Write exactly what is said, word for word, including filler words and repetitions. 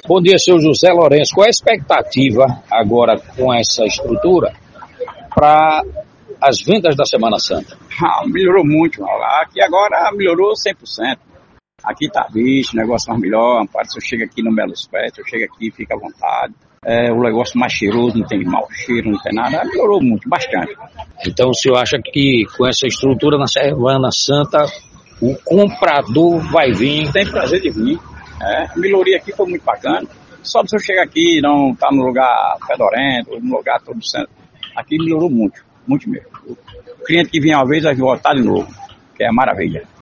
Bom dia, seu José Lourenço. Qual é a expectativa agora com essa estrutura para as vendas da Semana Santa? Ah, melhorou muito. Aqui agora melhorou cem por cento. Aqui tá visto, o negócio mais melhor. Amparo, se eu chego aqui no Melos Pet, eu chego aqui, fica à vontade. É, o negócio mais cheiroso, não tem mau cheiro, não tem nada. Melhorou muito, bastante. Então o senhor acha que com essa estrutura na Semana Santa, o comprador vai vir? Tem prazer de vir. É, a melhoria aqui foi muito bacana. Só se eu chegar aqui, não tá no lugar fedorento, no lugar todo centro. Aqui melhorou muito, muito mesmo. O cliente que vinha uma vez vai voltar de novo, que é maravilha.